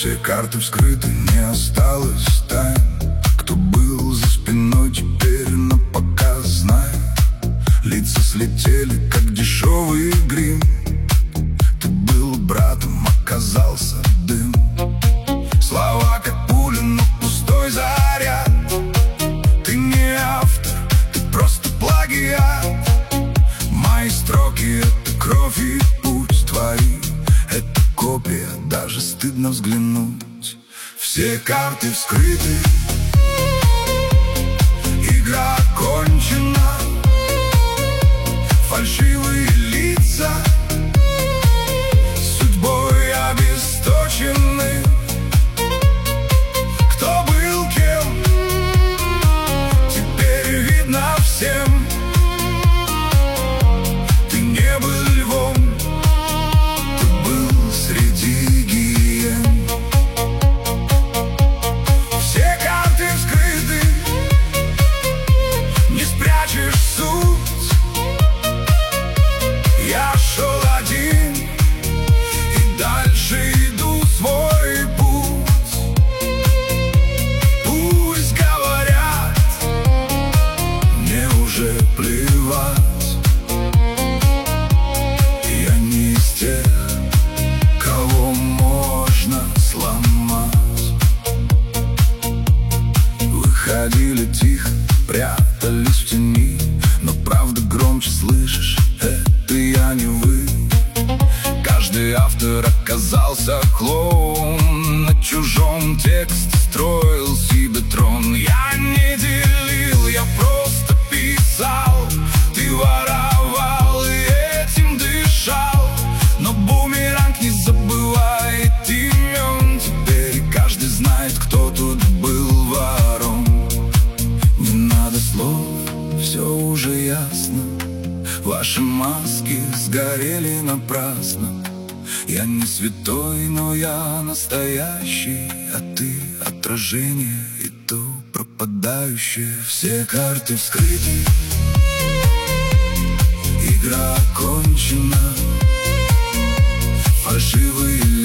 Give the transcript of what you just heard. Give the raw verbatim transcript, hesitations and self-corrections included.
Все карты вскрыты, не осталось тайн. Кто был за спиной, теперь на показ знай. Лица слетели, как дешевый грим. Ты был братом, оказался дым. Слова как пули, но пустой заряд. Ты не автор, ты просто плагиат. Мои строки — это кровь и путь твои. Это копия, даже стыдно взглянуть. Все карты вскрыты, игра окончена. Фальшивые лица судьбой обесточены. Кто был кем, теперь видно всем. Ты не был львом, ты был среди гиен. Все карты вскрыты, не спрячешь суть. Я шел один и дальше иду свой путь. Пусть говорят, мне уже плевать. Я не из тех, кого можно сломать. Выходили тихо, прятались в тени, но правда громче слышишь. Это я не вы. Каждый автор оказался клоун. На чужом тексте строил себе трон. Я не делил, я просто писал. Ты воровал и этим дышал. Но бумеранг не забывает имен. Теперь каждый знает, кто тут был вором. Не надо слов, все уже ясно. Ваши маски сгорели напрасно. Я не святой, но я настоящий. А ты отражение и то пропадающее. Все карты вскрыты, игра окончена. Фальшивые